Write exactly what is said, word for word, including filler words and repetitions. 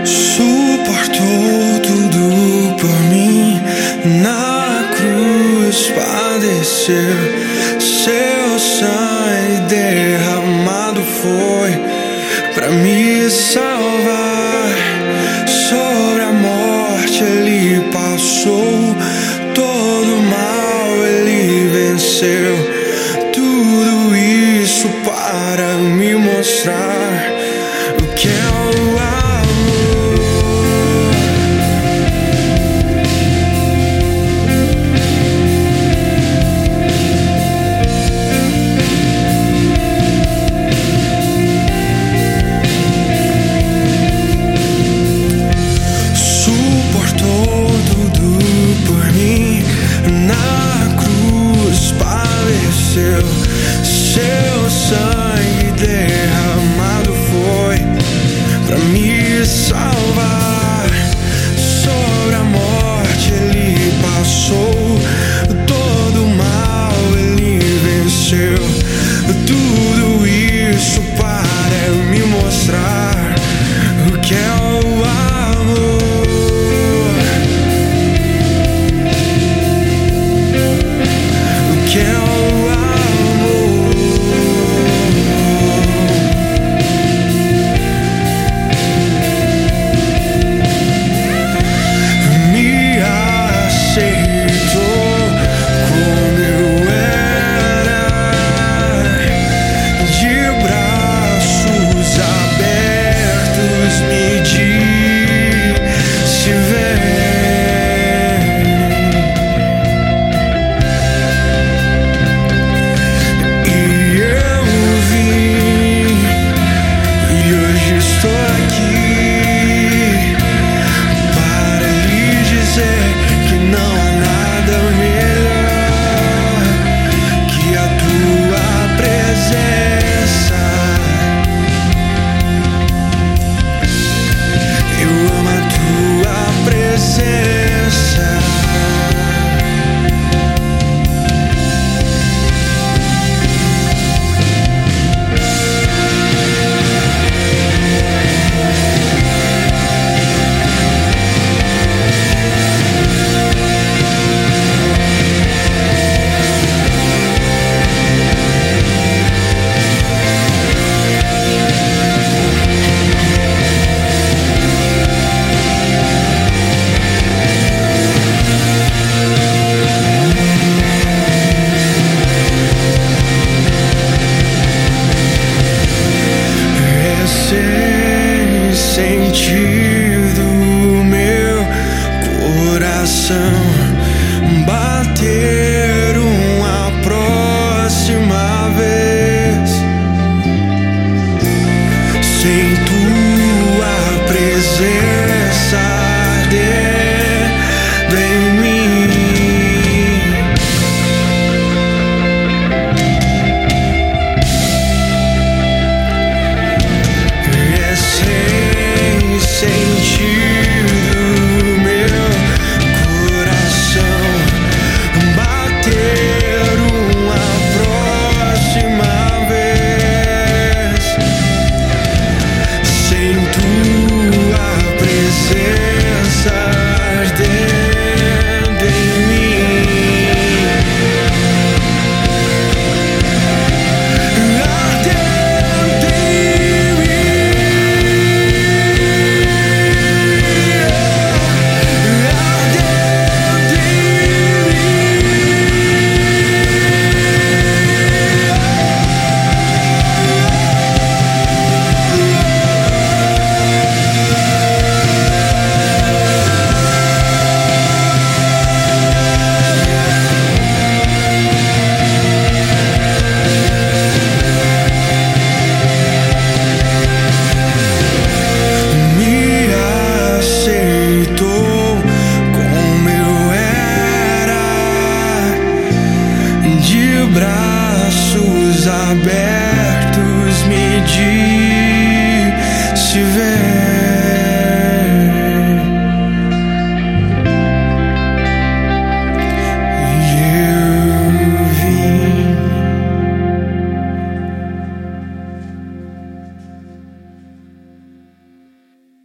Suportou tudo por mim, na cruz padeceu. Seu sangue derramado foi pra me salvar. Sobre a morte ele passou, todo mal ele venceu. Tudo isso para me mostrar o que é o amor. Seu sangue derramado foi pra me salvar. Sobre a morte ele passou, todo mal ele venceu. Tudo isso para me mostrar o que é o amor. O que é o amor. Sentido meu coração bater uma próxima vez. Sem